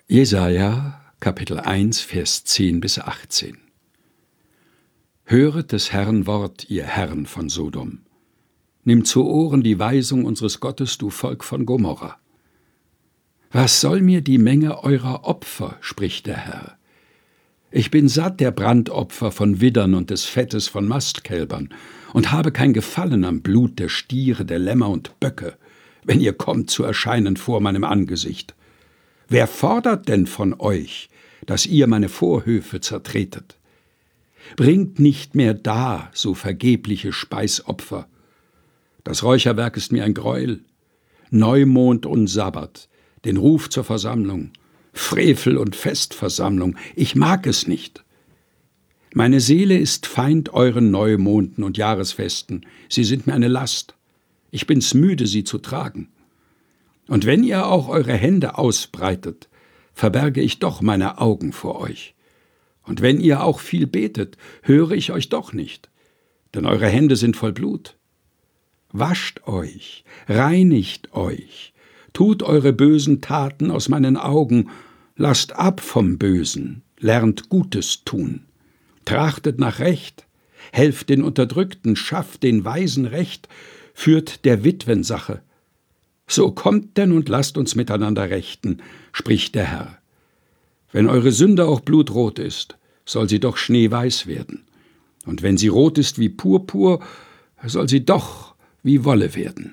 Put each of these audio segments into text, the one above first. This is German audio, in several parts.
Jesaja, Kapitel 1, Vers 10 bis 18. Höret des Herrn Wort, ihr Herren von Sodom. Nimm zu Ohren die Weisung unseres Gottes, du Volk von Gomorra. Was soll mir die Menge eurer Opfer, spricht der Herr. Ich bin satt der Brandopfer von Widdern und des Fettes von Mastkälbern und habe kein Gefallen am Blut der Stiere, der Lämmer und Böcke, wenn ihr kommt zu erscheinen vor meinem Angesicht. Wer fordert denn von euch, dass ihr meine Vorhöfe zertretet? Bringt nicht mehr dar so vergebliche Speisopfer. Das Räucherwerk ist mir ein Greuel. Neumond und Sabbat, den Ruf zur Versammlung, Frevel und Festversammlung, ich mag es nicht. Meine Seele ist Feind euren Neumonden und Jahresfesten, sie sind mir eine Last. Ich bin's müde, sie zu tragen. Und wenn ihr auch eure Hände ausbreitet, verberge ich doch meine Augen vor euch. Und wenn ihr auch viel betet, höre ich euch doch nicht, denn eure Hände sind voll Blut. Wascht euch, reinigt euch, tut eure bösen Taten aus meinen Augen, lasst ab vom Bösen, lernt Gutes tun. Trachtet nach Recht, helft den Unterdrückten, schafft den Weisen Recht, führt der Witwen Sache. So kommt denn und lasst uns miteinander rechten, spricht der Herr. Wenn eure Sünde auch blutrot ist, soll sie doch schneeweiß werden. Und wenn sie rot ist wie Purpur, soll sie doch wie Wolle werden.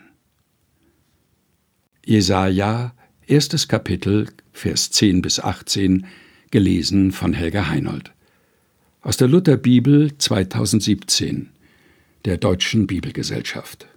Jesaja, 1. Kapitel, Vers 10 bis 18, gelesen von Helga Heinold. Aus der Lutherbibel 2017, der Deutschen Bibelgesellschaft.